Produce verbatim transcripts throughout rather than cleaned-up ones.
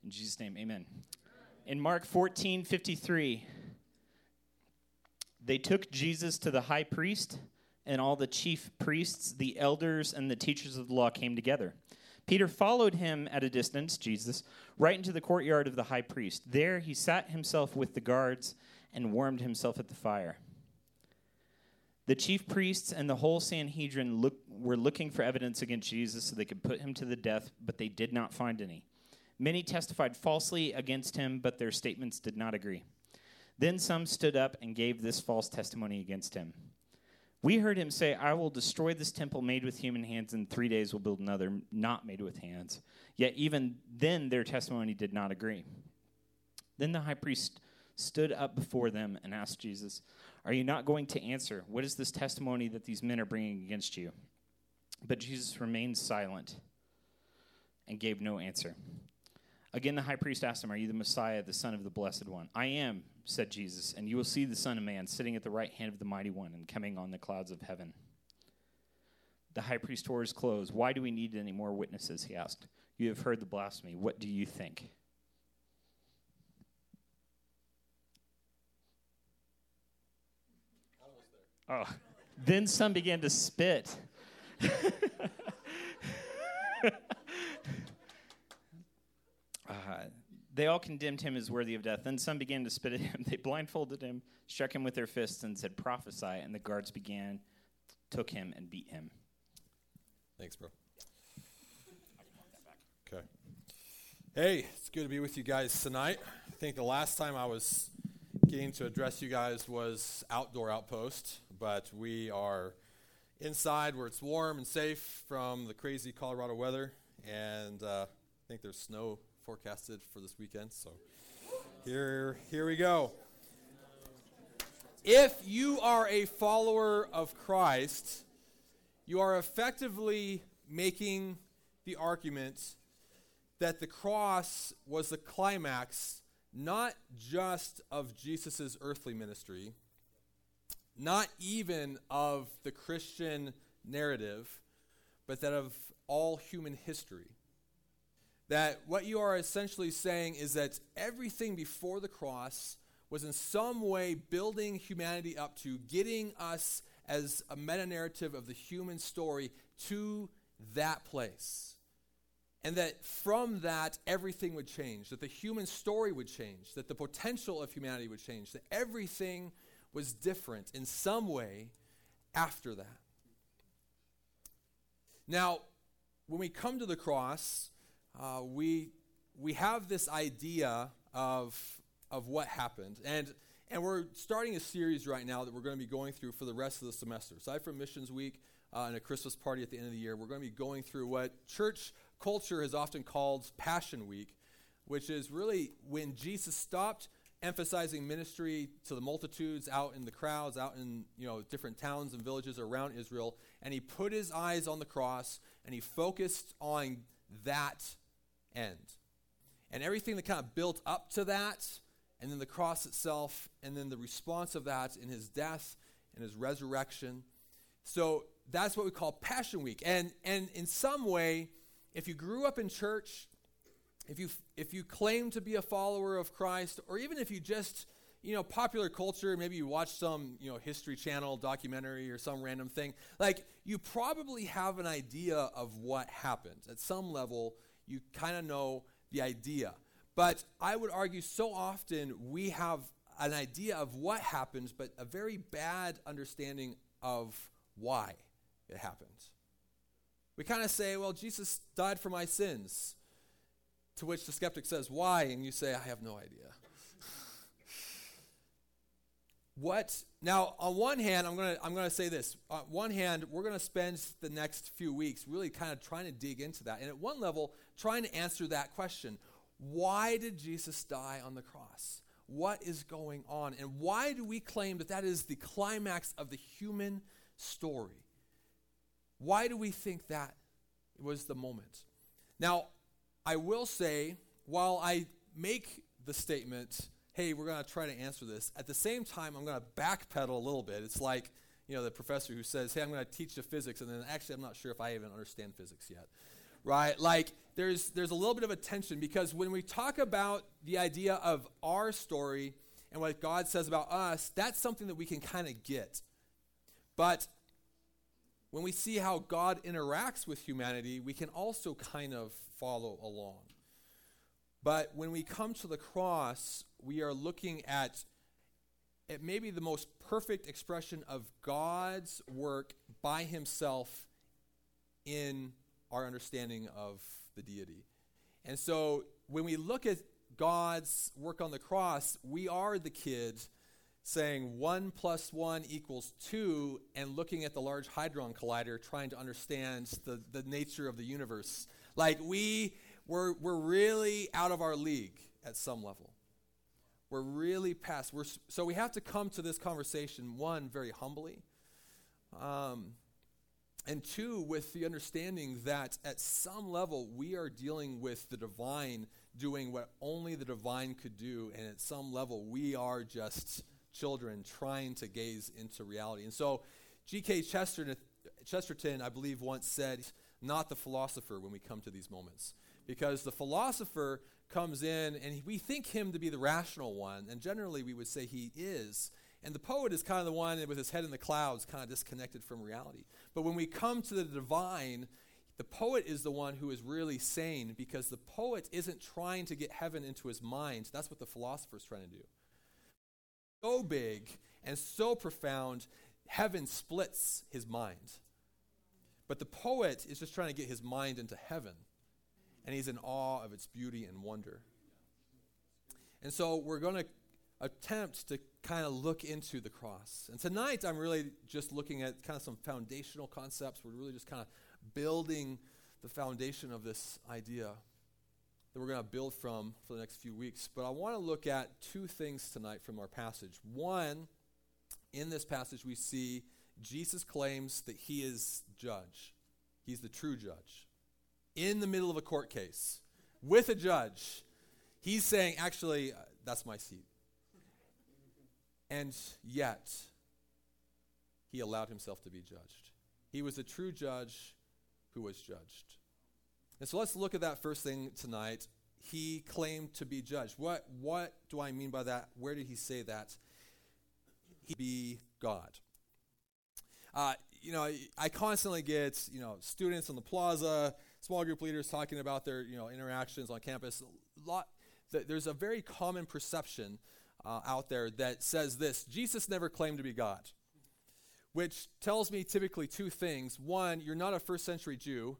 In Jesus' name, amen. In Mark fourteen fifty-three, they took Jesus to the high priest, and all the chief priests, the elders, and the teachers of the law came together. Peter followed him at a distance, Jesus, right into the courtyard of the high priest. There he sat himself with the guards and warmed himself at the fire. The chief priests and the whole Sanhedrin look, were looking for evidence against Jesus so they could put him to the death, but they did not find any. Many testified falsely against him, but their statements did not agree. Then some stood up and gave this false testimony against him. We heard him say, I will destroy this temple made with human hands, and in three days will build another not made with hands. Yet even then their testimony did not agree. Then the high priest stood up before them and asked Jesus, are you not going to answer? What is this testimony that these men are bringing against you? But Jesus remained silent and gave no answer. Again, the high priest asked him, are you the Messiah, the Son of the Blessed One? I am, said Jesus, and you will see the Son of Man sitting at the right hand of the Mighty One and coming on the clouds of heaven. The high priest tore his clothes. Why do we need any more witnesses, he asked. You have heard the blasphemy. What do you think? Oh, then some began to spit. uh, they all condemned him as worthy of death. Then some began to spit at him. They blindfolded him, struck him with their fists, and said, prophesy. And the guards began, took him, and beat him. Thanks, bro. Okay. Hey, it's good to be with you guys tonight. I think the last time I was getting to address you guys was Outdoor Outpost, but we are inside where it's warm and safe from the crazy Colorado weather, and uh, I think there's snow forecasted for this weekend, so here, here we go. If you are a follower of Christ, you are effectively making the argument that the cross was the climax not just of Jesus' earthly ministry, not even of the Christian narrative, but that of all human history. That what you are essentially saying is that everything before the cross was in some way building humanity up to getting us as a meta-narrative of the human story to that place. And that from that, everything would change, that the human story would change, that the potential of humanity would change, that everything was different in some way after that. Now, when we come to the cross, uh, we we have this idea of of what happened, and and we're starting a series right now that we're going to be going through for the rest of the semester. Aside from Missions Week uh, and a Christmas party at the end of the year, we're going to be going through what church culture has often called Passion Week, which is really when Jesus stopped emphasizing ministry to the multitudes out in the crowds, out in you know different towns and villages around Israel, and he put his eyes on the cross and he focused on that end. And everything that kind of built up to that, and then the cross itself, and then the response of that in his death and his resurrection. So that's what we call Passion Week. And and in some way, if you grew up in church, if you if you claim to be a follower of Christ, or even if you just, you know, popular culture, maybe you watch some, you know, History Channel documentary or some random thing, like you probably have an idea of what happened. At some level, you kind of know the idea. But I would argue so often we have an idea of what happened, but a very bad understanding of why it happened. We kind of say, well, Jesus died for my sins. To which the skeptic says, why? And you say, I have no idea. What? Now, on one hand, I'm going to I'm going to say this. On one hand, we're going to spend the next few weeks really kind of trying to dig into that. And at one level, trying to answer that question. Why did Jesus die on the cross? What is going on? And why do we claim that that is the climax of the human story? Why do we think that was the moment? Now, I will say, while I make the statement, hey, we're going to try to answer this, at the same time, I'm going to backpedal a little bit. It's like, you know, the professor who says, hey, I'm going to teach you physics, and then actually I'm not sure if I even understand physics yet, right? Like there's there's a little bit of a tension because when we talk about the idea of our story and what God says about us, that's something that we can kind of get. But when we see how God interacts with humanity, we can also kind of follow along. But when we come to the cross, we are looking at it may be the most perfect expression of God's work by himself in our understanding of the deity. And so when we look at God's work on the cross, we are the kid saying one plus one equals two and looking at the Large Hadron Collider trying to understand the, the nature of the universe. Like we, we're, we're really out of our league at some level. We're really past. We're, so we have to come to this conversation, one, very humbly, um, and two, with the understanding that at some level we are dealing with the divine doing what only the divine could do, and at some level we are just children trying to gaze into reality. And so G K Chesterton, Chesterton, I believe, once said, not the philosopher when we come to these moments. Because the philosopher comes in and we think him to be the rational one, and generally we would say he is. And the poet is kind of the one with his head in the clouds, kind of disconnected from reality. But when we come to the divine, the poet is the one who is really sane, because the poet isn't trying to get heaven into his mind. That's what the philosopher is trying to do. So big and so profound, heaven splits his mind. But the poet is just trying to get his mind into heaven. And he's in awe of its beauty and wonder. And so we're going to attempt to kind of look into the cross. And tonight I'm really just looking at kind of some foundational concepts. We're really just kind of building the foundation of this idea that we're going to build from for the next few weeks. But I want to look at two things tonight from our passage. One, in this passage we see Jesus claims that he is judge. He's the true judge. In the middle of a court case, with a judge, he's saying, actually, uh, that's my seat. And yet, he allowed himself to be judged. He was a true judge who was judged. And so let's look at that first thing tonight. He claimed to be judged. What, what do I mean by that? Where did he say that? He be God. Uh, you know, I constantly get, you know, students on the plaza, small group leaders talking about their, you know, interactions on campus. A lot, th- there's a very common perception uh, out there that says this: Jesus never claimed to be God, which tells me typically two things. One, you're not a first century Jew,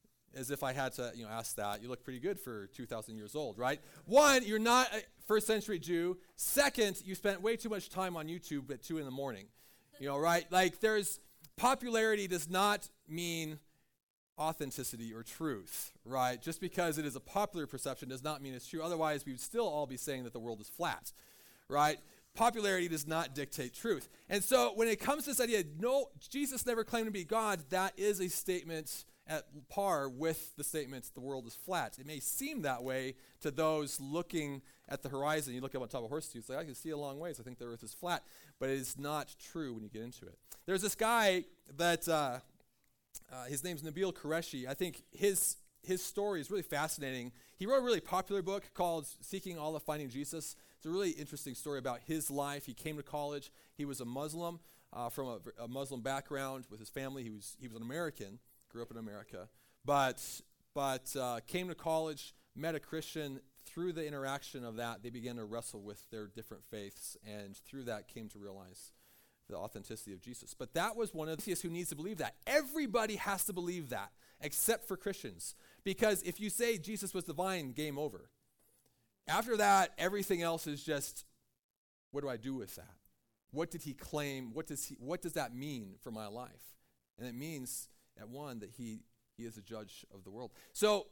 as if I had to, you know, ask that. You look pretty good for two thousand years old, right? One, you're not a first century Jew. Second, you spent way too much time on YouTube at two in the morning, you know, right? Like there's popularity does not mean authenticity or truth, right? Just because it is a popular perception does not mean it's true. Otherwise, we would still all be saying that the world is flat, right? Popularity does not dictate truth. And so when it comes to this idea, no, Jesus never claimed to be God, that is a statement at par with the statement the world is flat. It may seem that way to those looking at the horizon. You look up on top of Horseshoe, it's like, I can see a long ways. I think the earth is flat. But it is not true when you get into it. There's this guy that... Uh, Uh, his name's Nabil Qureshi. I think his his story is really fascinating. He wrote a really popular book called Seeking Allah, Finding Jesus. It's a really interesting story about his life. He came to college. He was a Muslim uh, from a, a Muslim background with his family. He was he was an American, grew up in America, but but uh, came to college, met a Christian. Through the interaction of that, they began to wrestle with their different faiths, and through that came to realize the authenticity of Jesus. But that was one of the atheists who needs to believe that. Everybody has to believe that, except for Christians. Because if you say Jesus was divine, game over. After that, everything else is just, what do I do with that? What did he claim? What does he? What does that mean for my life? And it means, at one, that he he is a judge of the world. So,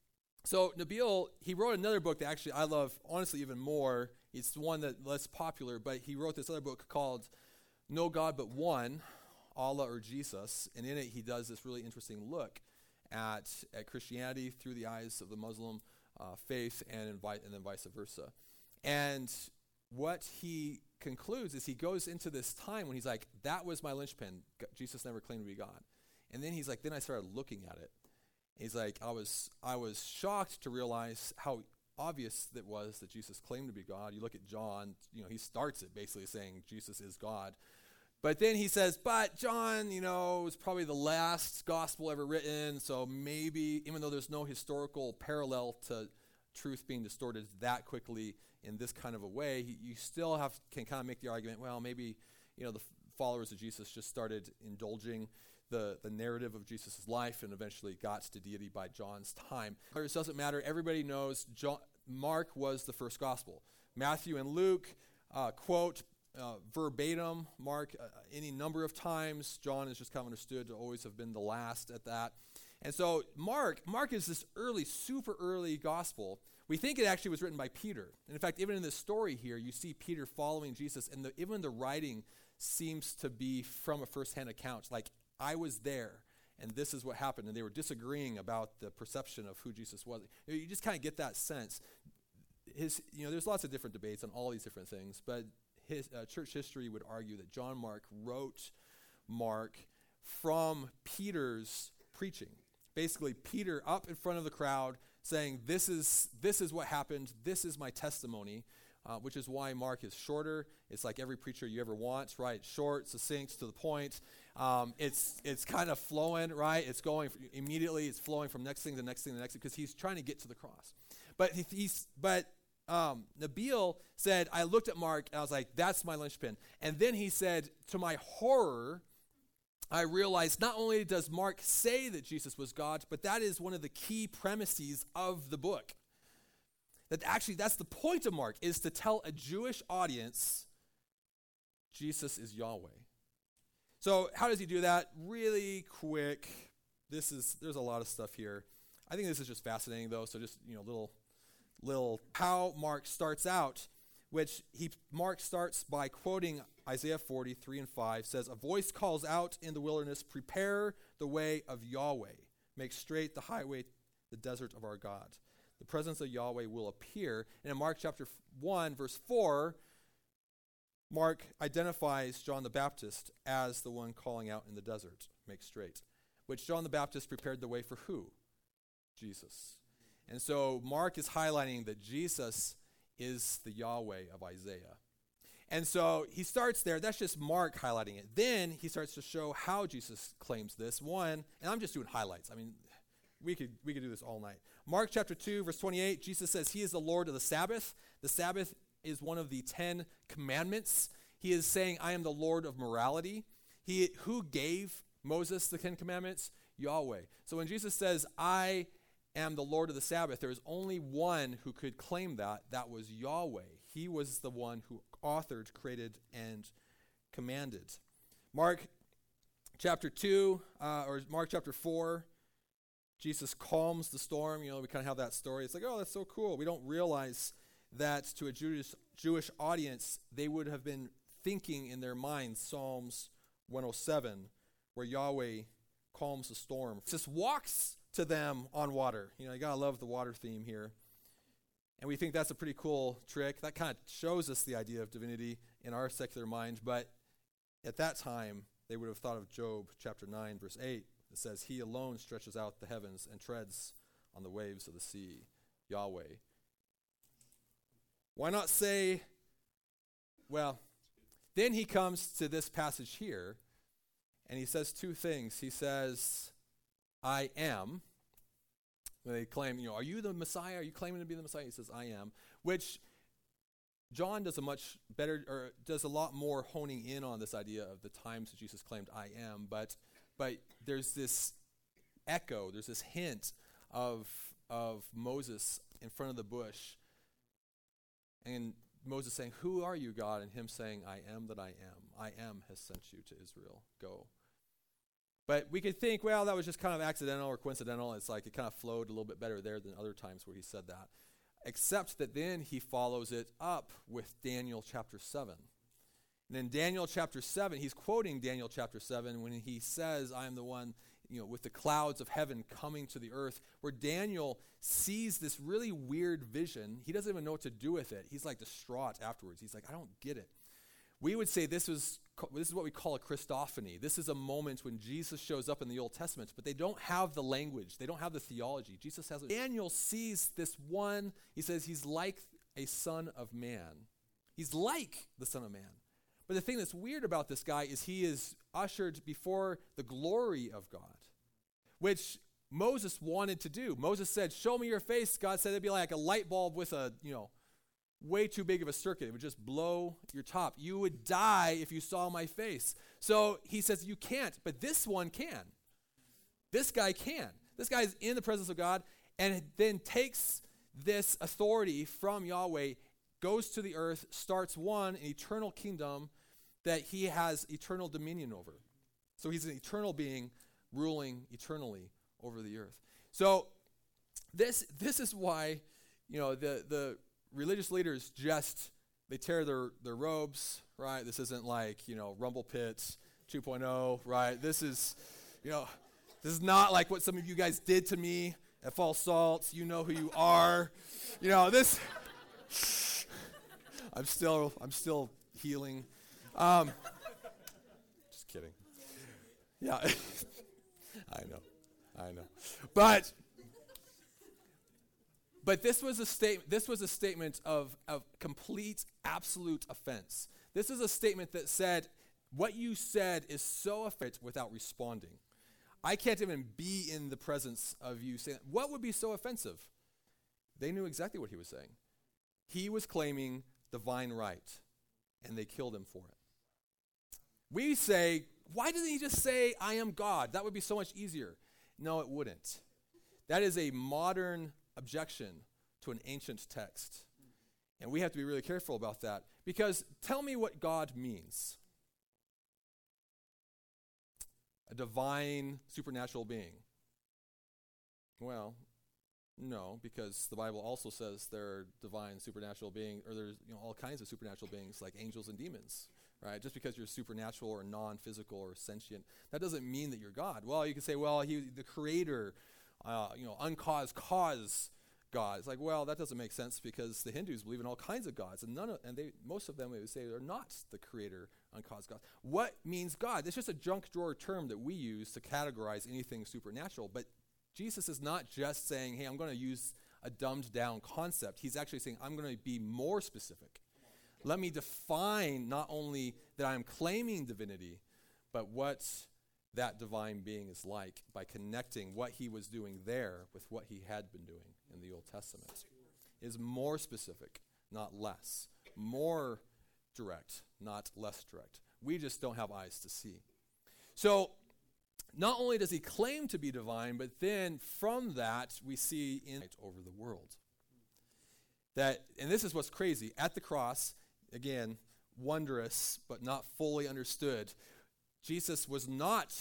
so Nabil, he wrote another book that actually I love, honestly, even more. It's the one that's less popular, but he wrote this other book called No God But One, Allah or Jesus, and in it he does this really interesting look at, at Christianity through the eyes of the Muslim uh, faith and, invi- and then vice versa. And what he concludes is he goes into this time when he's like, that was my linchpin. G- Jesus never claimed to be God. And then he's like, then I started looking at it. He's like, I was I was shocked to realize how obvious it was that Jesus claimed to be God. You look at John, you know, he starts it basically saying Jesus is God. But then he says, but John, you know, was probably the last gospel ever written, so maybe, even though there's no historical parallel to truth being distorted that quickly in this kind of a way, you still have can kind of make the argument, well, maybe, you know, the followers of Jesus just started indulging the, the narrative of Jesus' life and eventually got to deity by John's time. It doesn't matter. Everybody knows John, Mark was the first gospel. Matthew and Luke uh, quote uh, verbatim Mark uh, any number of times. John is just kind of understood to always have been the last at that. And so Mark, Mark is this early, super early gospel. We think it actually was written by Peter. And in fact, even in this story here, you see Peter following Jesus, and the, even the writing seems to be from a first-hand account. Like, I was there, and this is what happened. And they were disagreeing about the perception of who Jesus was. You just kind of get that sense. His, you know, there's lots of different debates on all these different things, but his uh, church history would argue that John Mark wrote Mark from Peter's preaching. Basically, Peter up in front of the crowd saying, this is this is what happened, this is my testimony, uh, which is why Mark is shorter. It's like every preacher you ever want, right? Short, succinct, to the point. Um, it's it's kind of flowing, right? It's going f- immediately, it's flowing from next thing to next thing to next thing, because he's trying to get to the cross. But he, he's but um, Nabil said, I looked at Mark, and I was like, that's my linchpin. And then he said, to my horror, I realized not only does Mark say that Jesus was God, but that is one of the key premises of the book. That actually, that's the point of Mark, is to tell a Jewish audience Jesus is Yahweh. So how does he do that? Really quick. This is, there's a lot of stuff here. I think this is just fascinating, though, so just, you know, little, little, how Mark starts out, which he, Mark starts by quoting Isaiah forty, three and five, says, a voice calls out in the wilderness, prepare the way of Yahweh. Make straight the highway, the desert of our God. The presence of Yahweh will appear. And in Mark chapter one, verse four, Mark identifies John the Baptist as the one calling out in the desert, make straight. Which John the Baptist prepared the way for who? Jesus. And so Mark is highlighting that Jesus is the Yahweh of Isaiah. And so he starts there. That's just Mark highlighting it. Then he starts to show how Jesus claims this. One, and I'm just doing highlights. I mean, we could we could do this all night. Mark chapter two, verse twenty-eight, Jesus says he is the Lord of the Sabbath. The Sabbath is one of the Ten Commandments. He is saying, I am the Lord of morality. He who gave Moses the Ten Commandments? Yahweh. So when Jesus says, I am the Lord of the Sabbath, there is only one who could claim that. That was Yahweh. He was the one who authored, created, and commanded. Mark chapter two, uh, or Mark chapter four, Jesus calms the storm. You know, we kind of have that story. It's like, oh, that's so cool. We don't realize that to a Jewish, Jewish audience, they would have been thinking in their minds Psalms one oh seven, where Yahweh calms the storm. Jesus walks to them on water. You know, you gotta love the water theme here. And we think that's a pretty cool trick. That kind of shows us the idea of divinity in our secular mind. But at that time, they would have thought of Job chapter nine, verse eight. It says, he alone stretches out the heavens and treads on the waves of the sea. Yahweh. Why not say, well, then he comes to this passage here, and he says two things. He says, I am. They claim, you know, are you the Messiah? Are you claiming to be the Messiah? He says, I am, which John does a much better, or does a lot more honing in on this idea of the times that Jesus claimed, I am, but but there's this echo, there's this hint of of Moses in front of the bush, and Moses saying, who are you, God? And him saying, I am that I am. I am has sent you to Israel. Go. But we could think, well, that was just kind of accidental or coincidental. It's like it kind of flowed a little bit better there than other times where he said that. Except that then he follows it up with Daniel chapter seven. And in Daniel chapter seven, he's quoting Daniel chapter seven when he says, I am the one, you know, with the clouds of heaven coming to the earth, where Daniel sees this really weird vision. He doesn't even know what to do with it. He's like distraught afterwards. He's like, I don't get it. We would say this was this is what we call a Christophany. This is a moment when Jesus shows up in the Old Testament, but they don't have the language. They don't have the theology. Jesus has it. Daniel sees this one. He says he's like a son of man. He's like the Son of Man. But the thing that's weird about this guy is he is ushered before the glory of God, which Moses wanted to do. Moses said, show me your face. God said it'd be like a light bulb with a, you know, way too big of a circuit. It would just blow your top. You would die if you saw my face. So he says you can't, but this one can. This guy can. This guy is in the presence of God and then takes this authority from Yahweh, goes to the earth, starts one, an eternal kingdom that he has eternal dominion over. So he's an eternal being ruling eternally over the earth. So this this is why, you know, the the religious leaders just, they tear their, their robes, right? This isn't like, you know, Rumble Pits two point oh, right? This is, you know, this is not like what some of you guys did to me at False Salts. You know who you are. You know, this, I'm still, I'm still healing. Um, just kidding. Yeah, I know, I know. But, But this was a statement. This was a statement of, of complete, absolute offense. This is a statement that said, "What you said is so offensive without responding. I can't even be in the presence of you saying that." What would be so offensive? They knew exactly what he was saying. He was claiming divine right, and they killed him for it. We say, "Why didn't he just say, 'I am God'? That would be so much easier." No, it wouldn't. That is a modern objection to an ancient text. And we have to be really careful about that, because tell me what God means. A divine, supernatural being. Well, no, because the Bible also says there are divine, supernatural beings, or there's, you know, all kinds of supernatural beings like angels and demons, right? Just because you're supernatural or non-physical or sentient, that doesn't mean that you're God. Well, you can say, well, he, the creator, Uh, you know, uncaused cause God. It's like, well, that doesn't make sense, because the Hindus believe in all kinds of gods, and none of, and they, most of them, they would say, are not the creator, uncaused God. What means God? It's just a junk drawer term that we use to categorize anything supernatural. But Jesus is not just saying, hey, I'm going to use a dumbed down concept. He's actually saying, I'm going to be more specific. Let me define not only that I'm claiming divinity, but what that divine being is like, by connecting what he was doing there with what he had been doing in the Old Testament. Is more specific, not less. More direct, not less direct. We just don't have eyes to see. So, not only does he claim to be divine, but then from that we see in over the world. That, and this is what's crazy, at the cross, again, wondrous but not fully understood, Jesus was not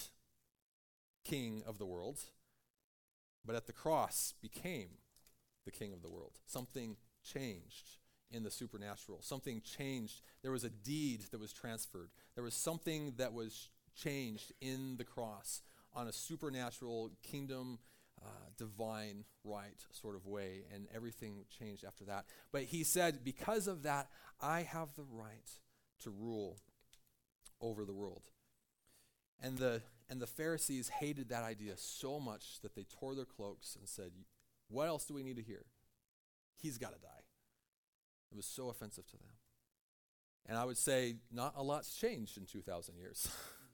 king of the world, but at the cross became the king of the world. Something changed in the supernatural. Something changed. There was a deed that was transferred. There was something that was changed in the cross on a supernatural kingdom, uh, divine right sort of way, and everything changed after that. But he said, because of that, I have the right to rule over the world. And the and the Pharisees hated that idea so much that they tore their cloaks and said, what else do we need to hear? He's got to die. It was so offensive to them. And I would say not a lot's changed in two thousand years.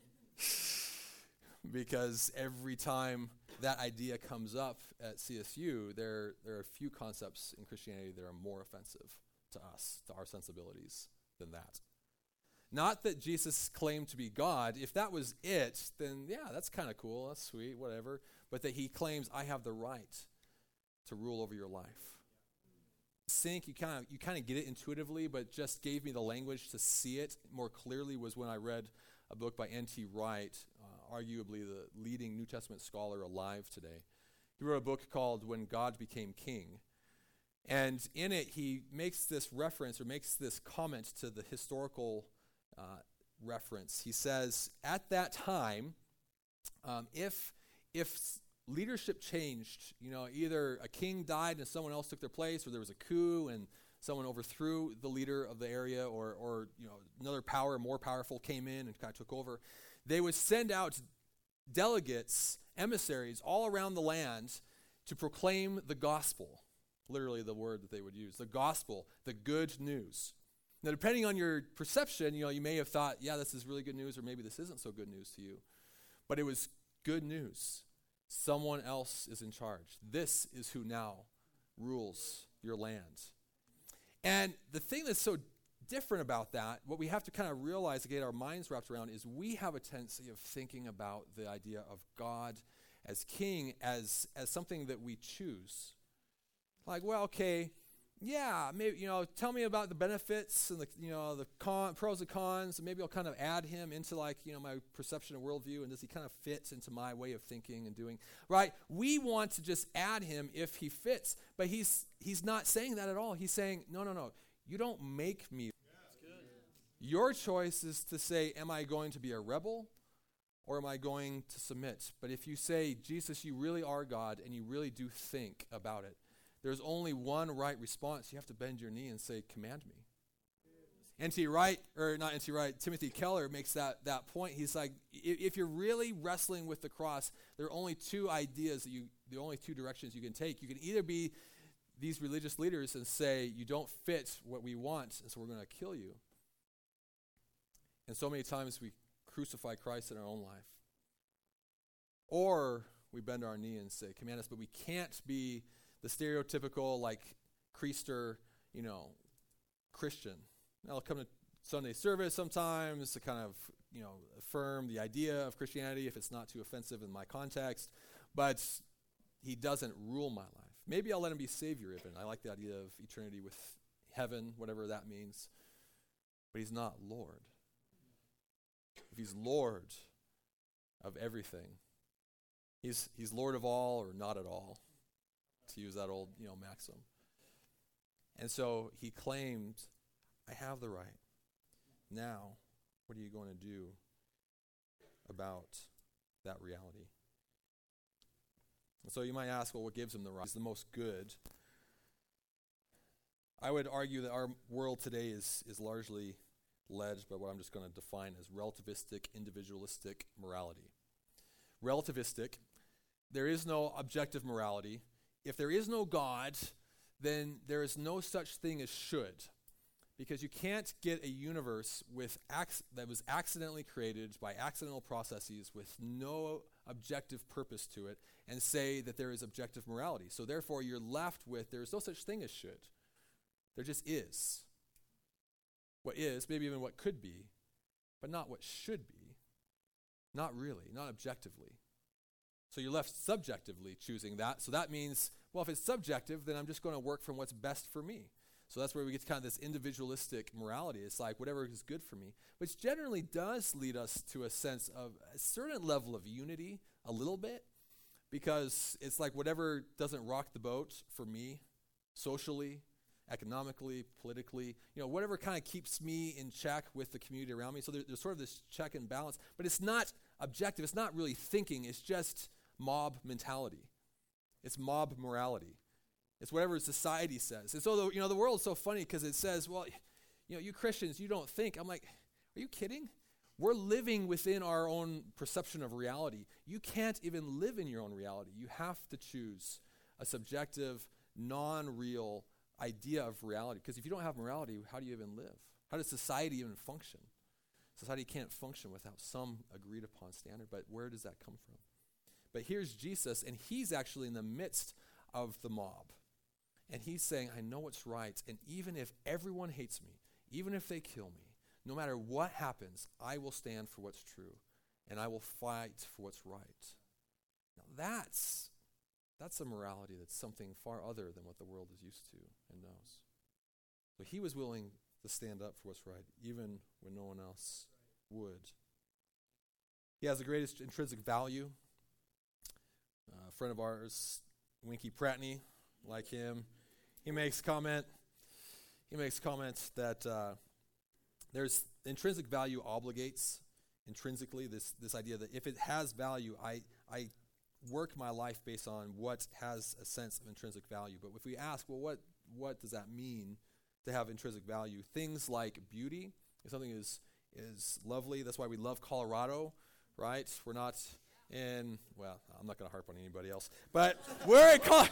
Because every time that idea comes up at C S U, there, there are a few concepts in Christianity that are more offensive to us, to our sensibilities, than that. Not that Jesus claimed to be God. If that was it, then yeah, that's kind of cool. That's sweet, whatever. But that he claims, I have the right to rule over your life. Sync, you kind of you kind of get it intuitively, but just gave me the language to see it more clearly was when I read a book by N T Wright, uh, arguably the leading New Testament scholar alive today. He wrote a book called When God Became King. And in it, he makes this reference or makes this comment to the historical uh, reference. He says, at that time, um, if if leadership changed, you know, either a king died and someone else took their place, or there was a coup and someone overthrew the leader of the area, or, or you know, another power, more powerful, came in and kind of took over, they would send out delegates, emissaries, all around the land to proclaim the gospel. Literally the word that they would use, the gospel, the good news. Now, depending on your perception, you know, you may have thought, yeah, this is really good news, or maybe this isn't so good news to you. But it was good news. Someone else is in charge. This is who now rules your land. And the thing that's so different about that, what we have to kind of realize to get our minds wrapped around, is we have a tendency of thinking about the idea of God as king as, as something that we choose. Like, well, okay, yeah, maybe, you know, tell me about the benefits and the, you know, the con, pros and cons, and maybe I'll kind of add him into, like, you know, my perception and worldview, and does he kind of fit into my way of thinking and doing, right? We want to just add him if he fits, but he's he's not saying that at all. He's saying, no, no, no, you don't make me. Yeah, your choice is to say, am I going to be a rebel, or am I going to submit? But if you say, Jesus, you really are God, and you really do think about it, there's only one right response. You have to bend your knee and say, command me. N T Wright, or not N T Wright, Timothy Keller makes that, that point. He's like, if, if you're really wrestling with the cross, there are only two ideas, that you, the only two directions you can take. You can either be these religious leaders and say, you don't fit what we want, and so we're going to kill you. And so many times we crucify Christ in our own life. Or we bend our knee and say, command us, but we can't be the stereotypical, like, Creaster, you know, Christian. I'll come to Sunday service sometimes to kind of, you know, affirm the idea of Christianity if it's not too offensive in my context, but he doesn't rule my life. Maybe I'll let him be Savior even. I like the idea of eternity with heaven, whatever that means, but he's not Lord. If he's Lord of everything, he's he's Lord of all or not at all, to use that old, you know, maxim. And so he claimed, I have the right. Now, what are you going to do about that reality? And so you might ask, well, what gives him the right? He's the most good. I would argue that our world today is, is largely led by what I'm just going to define as relativistic, individualistic morality. Relativistic, there is no objective morality. If there is no God, then there is no such thing as should. Because you can't get a universe with ac- that was accidentally created by accidental processes with no objective purpose to it and say that there is objective morality. So therefore, you're left with there is no such thing as should. There just is. What is, maybe even what could be, but not what should be. Not really, not objectively. So you're left subjectively choosing that. So that means, well, if it's subjective, then I'm just going to work from what's best for me. So that's where we get to kind of this individualistic morality. It's like whatever is good for me, which generally does lead us to a sense of a certain level of unity, a little bit, because it's like whatever doesn't rock the boat for me, socially, economically, politically, you know, whatever kind of keeps me in check with the community around me. So there, there's sort of this check and balance, but it's not objective. It's not really thinking. It's just mob mentality. It's mob morality. It's whatever society says. And so, the, you know, the world's so funny because it says, well, you know, you Christians, you don't think. I'm like, are you kidding? We're living within our own perception of reality. You can't even live in your own reality. You have to choose a subjective, non-real idea of reality. Because if you don't have morality, how do you even live? How does society even function? Society can't function without some agreed upon standard, but where does that come from? But here's Jesus, and he's actually in the midst of the mob. And he's saying, I know what's right, and even if everyone hates me, even if they kill me, no matter what happens, I will stand for what's true, and I will fight for what's right. Now that's, that's a morality that's something far other than what the world is used to and knows. So he was willing to stand up for what's right, even when no one else would. He has the greatest intrinsic value. Uh, a friend of ours, Winky Pratney, like him, he makes comment. He makes comments that uh, there's intrinsic value obligates intrinsically this this idea that if it has value, I I work my life based on what has a sense of intrinsic value. But if we ask, well, what what does that mean? to have intrinsic value. Things like beauty. If something is is lovely, that's why we love Colorado, right? We're not in, well, I'm not going to harp on anybody else, but we're in, Col-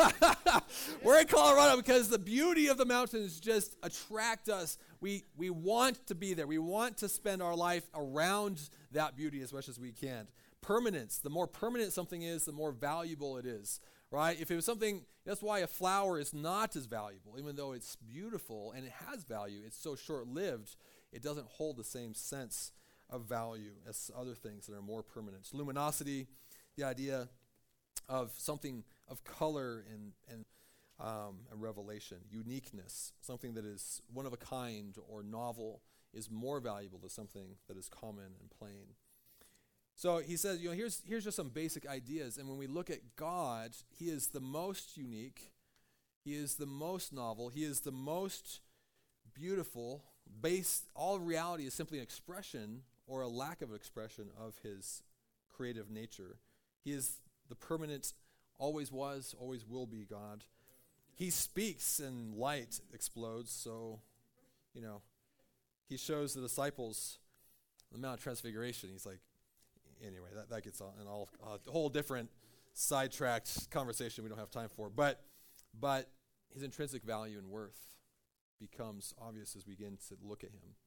we're in Colorado because the beauty of the mountains just attract us. We we want to be there. We want to spend our life around that beauty as much as we can. Permanence. The more permanent something is, the more valuable it is, right? If it was something, that's why a flower is not as valuable, even though it's beautiful and it has value. It's so short-lived, it doesn't hold the same sense of value as other things that are more permanent. Luminosity, the idea of something of color and and, um, and revelation. Uniqueness, something that is one of a kind or novel, is more valuable to something that is common and plain. So he says, you know, here's here's just some basic ideas. And when we look at God, he is the most unique. He is the most novel. He is the most beautiful. Based, all reality is simply an expression or a lack of expression of his creative nature. He is the permanent, always was, always will be God. He speaks and light explodes. So, you know, he shows the disciples the Mount of Transfiguration. He's like, anyway, that, that gets on an all a whole different sidetracked conversation we don't have time for. But but his intrinsic value and worth becomes obvious as we begin to look at him.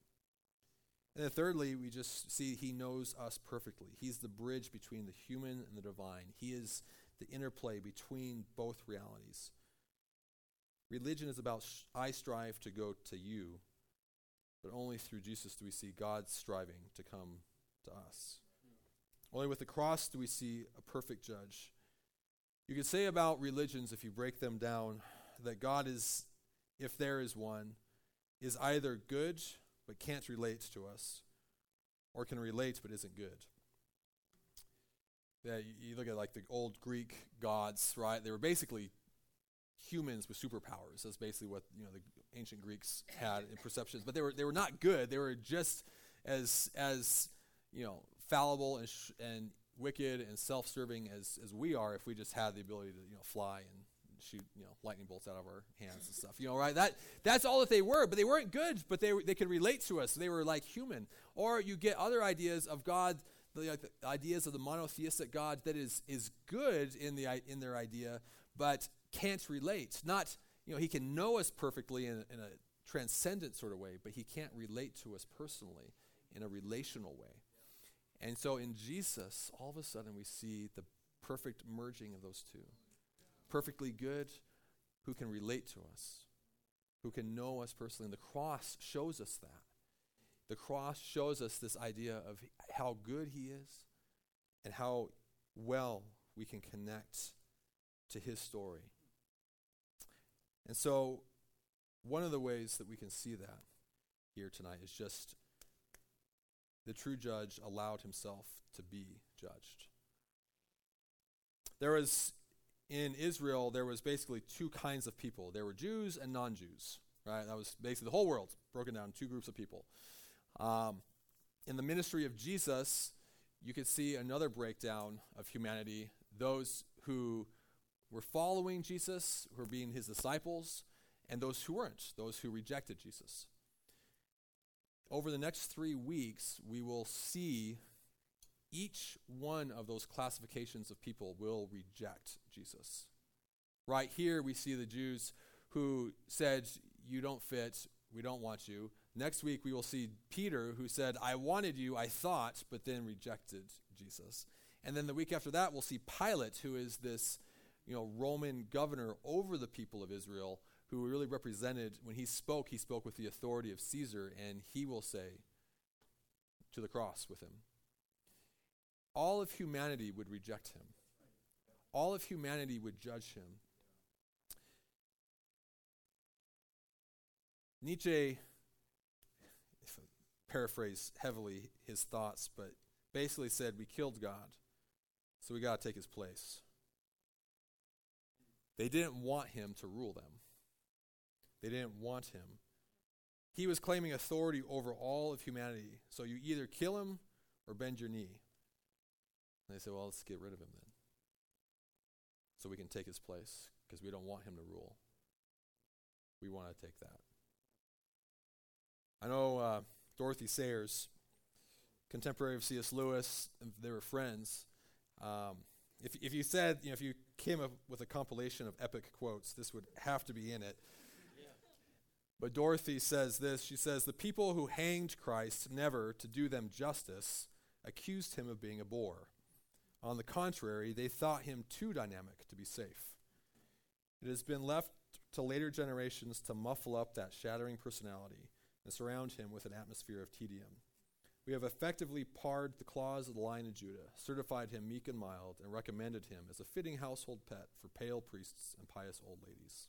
And then thirdly, we just see he knows us perfectly. He's the bridge between the human and the divine. He is the interplay between both realities. Religion is about sh- I strive to go to you, but only through Jesus do we see God striving to come to us. Only with the cross do we see a perfect judge. You could say about religions, if you break them down, that God is, if there is one, is either good but can't relate to us, or can relate but isn't good. That you, you look at like the old Greek gods, right? They were basically humans with superpowers. That's basically what, you know, the ancient Greeks had in perceptions. But they were they were not good. They were just as as you know fallible and sh- and wicked and self-serving as as we are if we just had the ability to you know fly and shoot, you know, lightning bolts out of our hands and stuff. You know, right? That that's all that they were, but they weren't good, but they they could relate to us. They were like human. Or you get other ideas of God, the, like the ideas of the monotheistic God that is is good in the in their idea, but can't relate. Not, you know, he can know us perfectly in, in a transcendent sort of way, but he can't relate to us personally in a relational way. And so in Jesus, all of a sudden we see the perfect merging of those two. Perfectly good, who can relate to us, who can know us personally. And the cross shows us that. The cross shows us this idea of how good he is and how well we can connect to his story. And so one of the ways that we can see that here tonight is just the true judge allowed himself to be judged. There was In Israel, there was basically two kinds of people. There were Jews and non-Jews, right? That was basically the whole world broken down, two groups of people. Um, in the ministry of Jesus, you could see another breakdown of humanity. Those who were following Jesus, who were being his disciples, and those who weren't, those who rejected Jesus. Over the next three weeks, we will see each one of those classifications of people will reject Jesus. Right here, we see the Jews who said, you don't fit, we don't want you. Next week, we will see Peter who said, I wanted you, I thought, but then rejected Jesus. And then the week after that, we'll see Pilate, who is this, you know, Roman governor over the people of Israel, who really represented, when he spoke, he spoke with the authority of Caesar, and he will say, to the cross with him. All of humanity would reject him. All of humanity would judge him. Nietzsche, if I paraphrase heavily his thoughts, but basically said, we killed God, so we got to take his place. They didn't want him to rule them. They didn't want him. He was claiming authority over all of humanity, so you either kill him or bend your knee. And they said, well, let's get rid of him then, so we can take his place, because we don't want him to rule. We want to take that. I know uh, Dorothy Sayers, contemporary of C S Lewis, they were friends. Um, if, if you said, you know, if you came up with a compilation of epic quotes, this would have to be in it. Yeah. But Dorothy says this, she says, "The people who hanged Christ never, to do them justice, accused him of being a bore. On the contrary, they thought him too dynamic to be safe. It has been left to later generations to muffle up that shattering personality and surround him with an atmosphere of tedium. We have effectively parred the claws of the Lion of Judah, certified him meek and mild, and recommended him as a fitting household pet for pale priests and pious old ladies."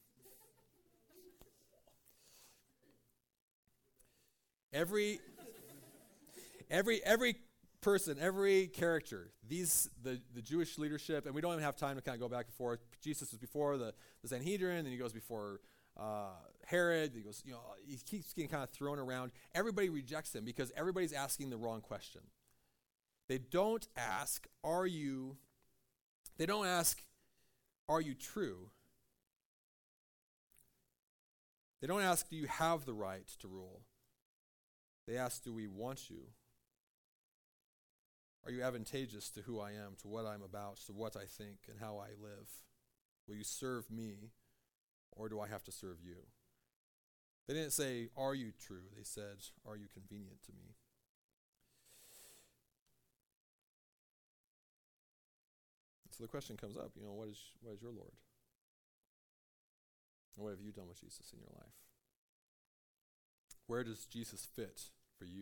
Every, every, every person, every character, these the, the Jewish leadership, and we don't even have time to kind of go back and forth. Jesus was before the, the Sanhedrin, and he goes before uh, Herod. He goes, you know, he keeps getting kind of thrown around. Everybody rejects him because everybody's asking the wrong question. They don't ask, "Are you?" They don't ask, "Are you true?" They don't ask, "Do you have the right to rule?" They ask, "Do we want you? Are you advantageous to who I am, to what I'm about, to what I think, and how I live? Will you serve me, or do I have to serve you?" They didn't say, "Are you true?" They said, "Are you convenient to me?" So the question comes up, you know, what is what is your Lord? And what have you done with Jesus in your life? Where does Jesus fit for you?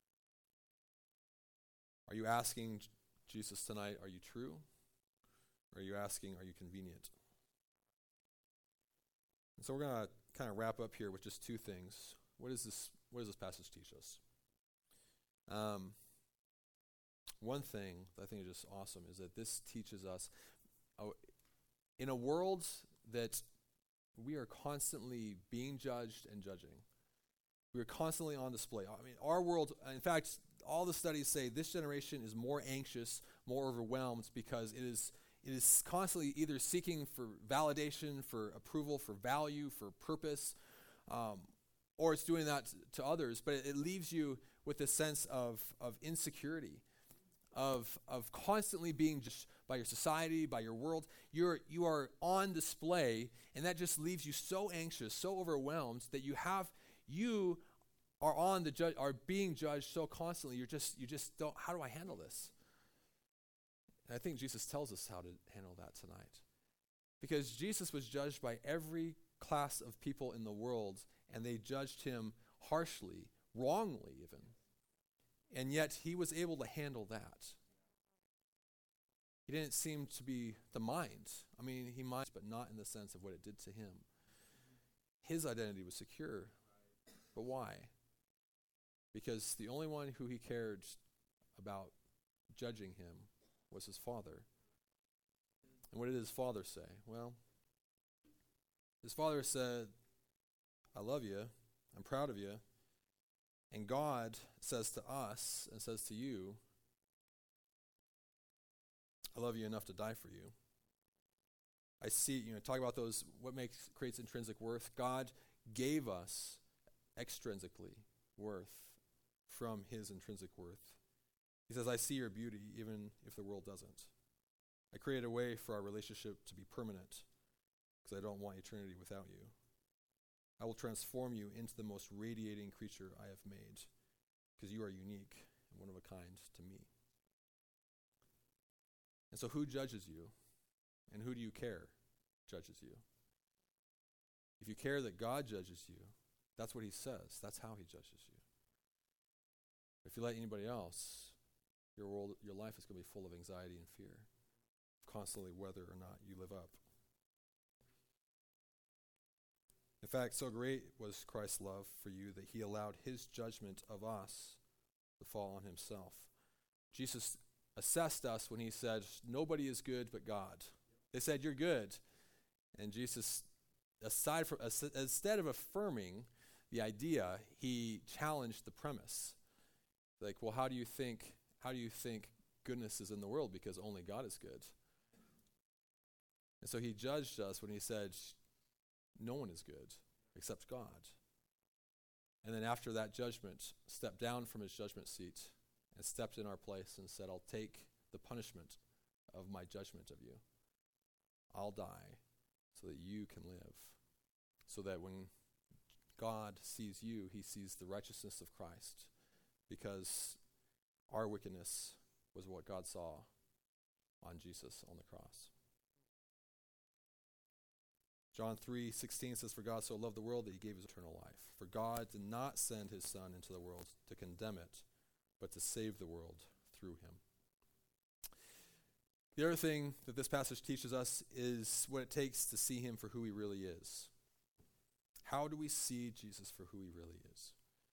Are you asking Jesus tonight, "Are you true?" Or are you asking, "Are you convenient?" And so we're going to kind of wrap up here with just two things. What is this? What does this passage teach us? Um, one thing that I think is just awesome is that this teaches us, uh, in a world that we are constantly being judged and judging, we are constantly on display. I mean, our world, in fact, all the studies say this generation is more anxious, more overwhelmed, because it is it is constantly either seeking for validation, for approval, for value, for purpose, um, or it's doing that t- to others. But it, it leaves you with a sense of of insecurity, of of constantly being judged by your society, by your world. You're you are on display, and that just leaves you so anxious, so overwhelmed that you have you. are on the ju- are being judged so constantly. You're just you just don't. How do I handle this? And I think Jesus tells us how to handle that tonight, because Jesus was judged by every class of people in the world, and they judged him harshly, wrongly even, and yet he was able to handle that. He didn't seem to be the mind. I mean, he might, but not in the sense of what it did to him. His identity was secure, but why? Because the only one who he cared about judging him was his Father. And what did his Father say? Well, his Father said, "I love you, I'm proud of you." And God says to us and says to you, "I love you enough to die for you." I see, you know, talk about those, what makes creates intrinsic worth. God gave us extrinsically worth from his intrinsic worth. He says, "I see your beauty even if the world doesn't. I create a way for our relationship to be permanent because I don't want eternity without you. I will transform you into the most radiating creature I have made because you are unique and one of a kind to me." And so who judges you and who do you care judges you? If you care that God judges you, that's what he says. That's how he judges you. If you let anybody else, your world, your life is going to be full of anxiety and fear, constantly whether or not you live up. In fact, so great was Christ's love for you that he allowed his judgment of us to fall on himself. Jesus assessed us when he said, "Nobody is good but God." They said, "You're good." And Jesus, aside from, instead of affirming the idea, he challenged the premise. Like, well, how do you think, how do you think goodness is in the world? Because only God is good. And so he judged us when he said, no one is good except God. And then after that judgment, stepped down from his judgment seat and stepped in our place and said, I'll take the punishment of my judgment of you. I'll die so that you can live. So that when God sees you, he sees the righteousness of Christ, because our wickedness was what God saw on Jesus on the cross. John three sixteen says, for God so loved the world that he gave his eternal life. For God did not send his Son into the world to condemn it, but to save the world through him. The other thing that this passage teaches us is what it takes to see him for who he really is. How do we see Jesus for who he really is?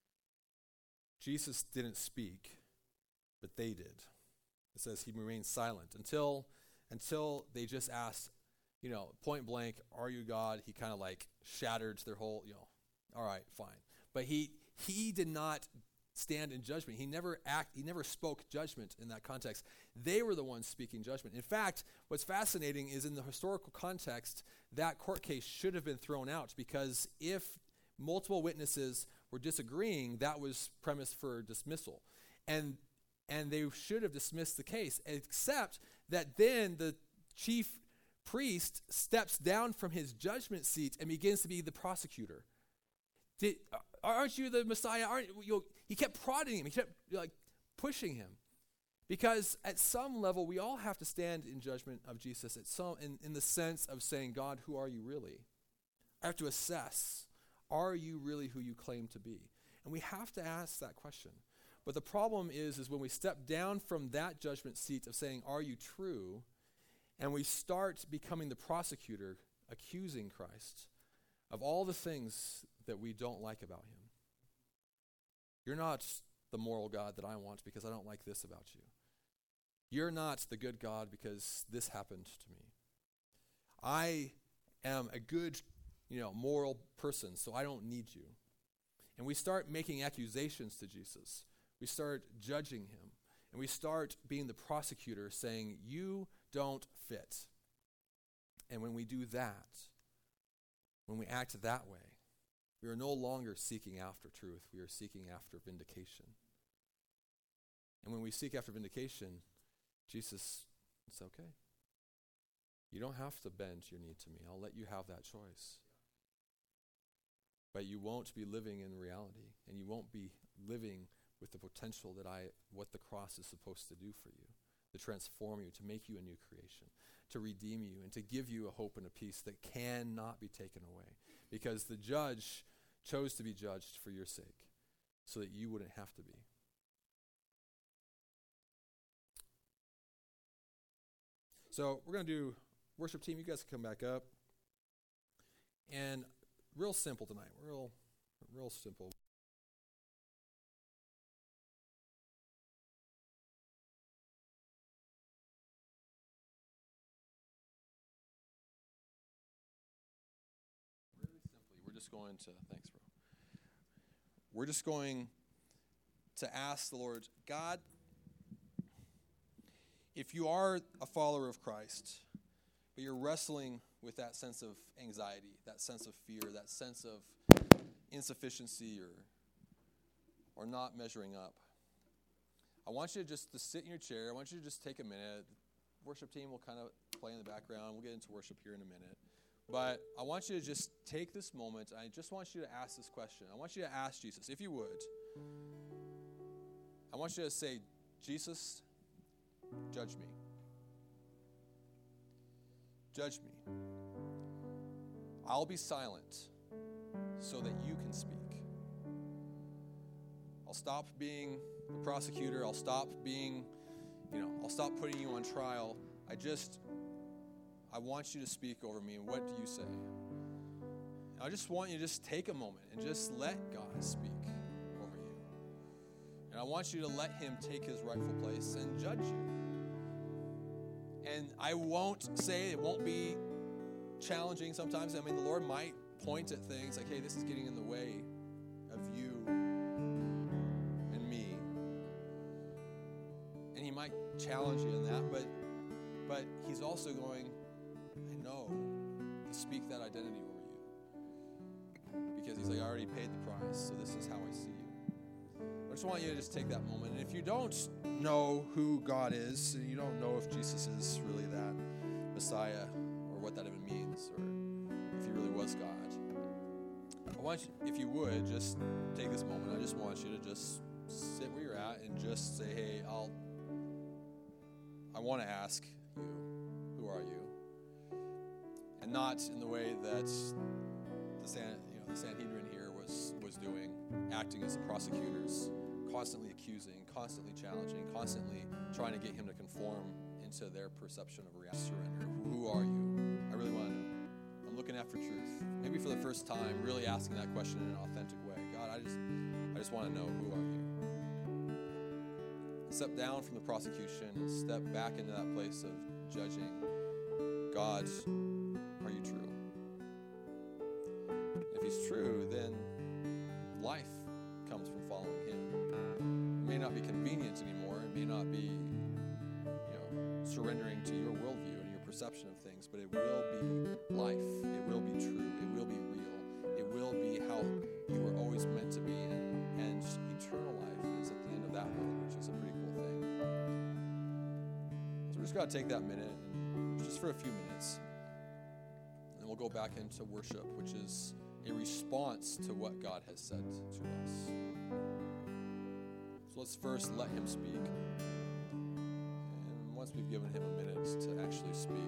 Jesus didn't speak, but they did. It says he remained silent until, until they just asked, you know, point blank, are you God? He kind of like shattered their whole, you know, all right, fine. But he he did not stand in judgment. He never act. He never spoke judgment in that context. They were the ones speaking judgment. In fact, what's fascinating is in the historical context, that court case should have been thrown out, because if multiple witnesses were disagreeing, that was premise for dismissal. And and they should have dismissed the case, except that then the chief priest steps down from his judgment seat and begins to be the prosecutor. Did, aren't you the Messiah? Aren't you? He kept prodding him. He kept like pushing him, because at some level we all have to stand in judgment of Jesus. At some, in, in the sense of saying, God, who are you really? I have to assess: are you really who you claim to be? And we have to ask that question. But the problem is, is when we step down from that judgment seat of saying, are you true? And we start becoming the prosecutor, accusing Christ of all the things that we don't like about him. You're not the moral God that I want because I don't like this about you. You're not the good God because this happened to me. I am a good, you know, moral person, so I don't need you. And we start making accusations to Jesus. We start judging him. And we start being the prosecutor, saying, you don't fit. And when we do that, when we act that way, we are no longer seeking after truth. We are seeking after vindication. And when we seek after vindication, Jesus, it's okay. You don't have to bend your knee to me. I'll let you have that choice. But you won't be living in reality, and you won't be living with the potential that I, what the cross is supposed to do for you, to transform you, to make you a new creation, to redeem you, and to give you a hope and a peace that cannot be taken away. Because the judge chose to be judged for your sake, so that you wouldn't have to be. So we're going to do worship team. You guys can come back up. And real simple tonight. Real, real simple. Just going to, thanks, bro. We're just going to ask the Lord, God, if you are a follower of Christ, but you're wrestling with that sense of anxiety, that sense of fear, that sense of insufficiency or, or not measuring up, I want you to just to sit in your chair. I want you to just take a minute. The worship team will kind of play in the background. We'll get into worship here in a minute. But I want you to just take this moment. I just want you to ask this question. I want you to ask Jesus, if you would. I want you to say, Jesus, judge me. Judge me. I'll be silent so that you can speak. I'll stop being the prosecutor. I'll stop being, you know, I'll stop putting you on trial. I just... I want you to speak over me, and what do you say? I just want you to just take a moment and just let God speak over you. And I want you to let him take his rightful place and judge you. And I won't say, it won't be challenging sometimes. I mean, the Lord might point at things like, hey, this is getting in the way of you and me. And he might challenge you in that, but but he's also going, I know, to speak that identity over you. Because He's like, I already paid the price, so this is how I see you. I just want you to just take that moment. And if you don't know who God is, and you don't know if Jesus is really that Messiah, or what that even means, or if he really was God, I want you, if you would, just take this moment. I just want you to just sit where you're at and just say, hey, I'll, I want to ask you, who are you? And not in the way that the San, you know, the Sanhedrin here was, was doing, acting as the prosecutors, constantly accusing, constantly challenging, constantly trying to get him to conform into their perception of reality. Surrender. Who are you? I really want to know. I'm looking after truth. Maybe for the first time, really asking that question in an authentic way. God, I just, I just want to know, who are you? Step down from the prosecution and step back into that place of judging. God, are you true? If he's true, then life comes from following him. It may not be convenient anymore. It may not be, you know, surrendering to your worldview and your perception of things, but it will be life. It will be true. It will be real. It will be how you were always meant to be, and, and eternal life is at the end of that road, which is a pretty cool thing. So we're just going to take that minute, and just for a few minutes, and we'll go back into worship, which is a response to what God has said to us. So let's first let him speak. And once we've given him a minute to actually speak,